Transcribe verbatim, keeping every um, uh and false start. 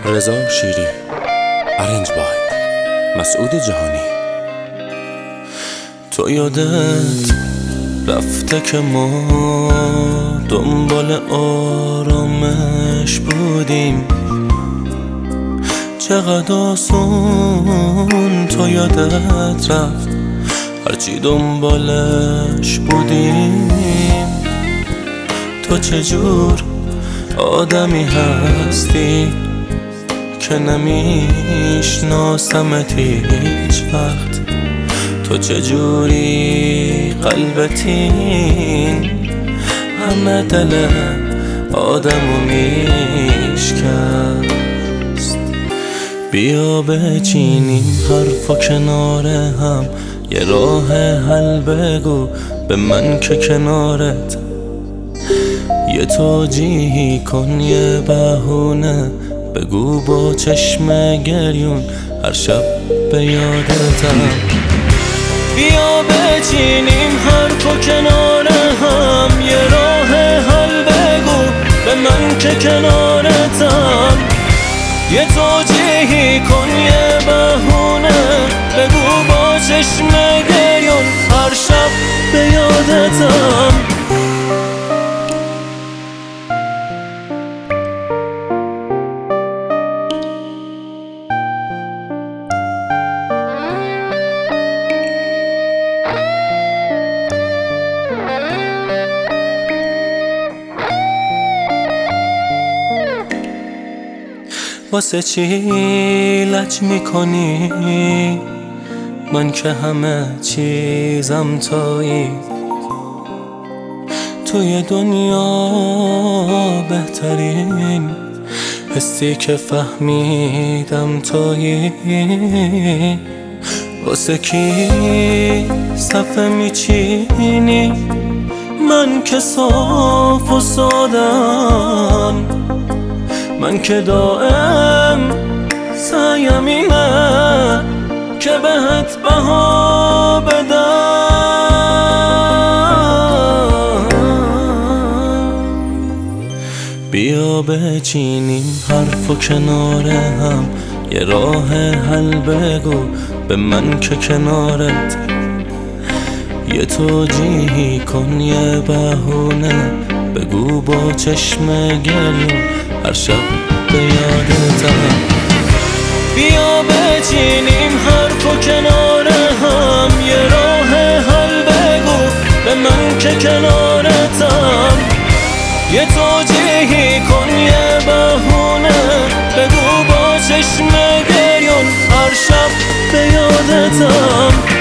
رضا شیری، ارنج بای مسعود جهانی. تو یادت رفته که ما دنبال آرامش بودیم، چقدر آسون تو یادت رفت هرچی دنبالش بودیم. تو چجور آدمی هستی که نمیشناسمت هیچ وقت؟ تو چجوری قلبتین همه دل آدمو میشکست؟ بیا بچینیم حرفا کنار هم، یه راه حل بگو به من که کنارت، یه توجیهی کن، یه بهونه بگو با چشم گریون هر شب به یادتم. بیا بچینیم حرفا کنار هم، یه راه حل بگو به من که کنارتم، یه توجیهی کن، یه بهونه بگو با چشم گریون هر شب به یادتم. واسه چی لج میکنی؟ من که همه چیزم تویی، توی دنیا بهترین حسی که فهمیدم تویی. واسه کی صفحه میچینی؟ من که صاف و سادم، من که دائم سعیم اینه که بهت بها بدم. بیا بچینیم حرفا کنار هم، یه راه حل بگو به من که کنارت، یه توجیهی کن، یه بهونه بگو با چشم گریون هر شب به یادتم. بیا بچینیم حرفا کنار هم، یه راه حل بگو به من که کنارتم، یه توجیهی کن، یه بهونه بگو با چشم گریون هر شب به یادتم.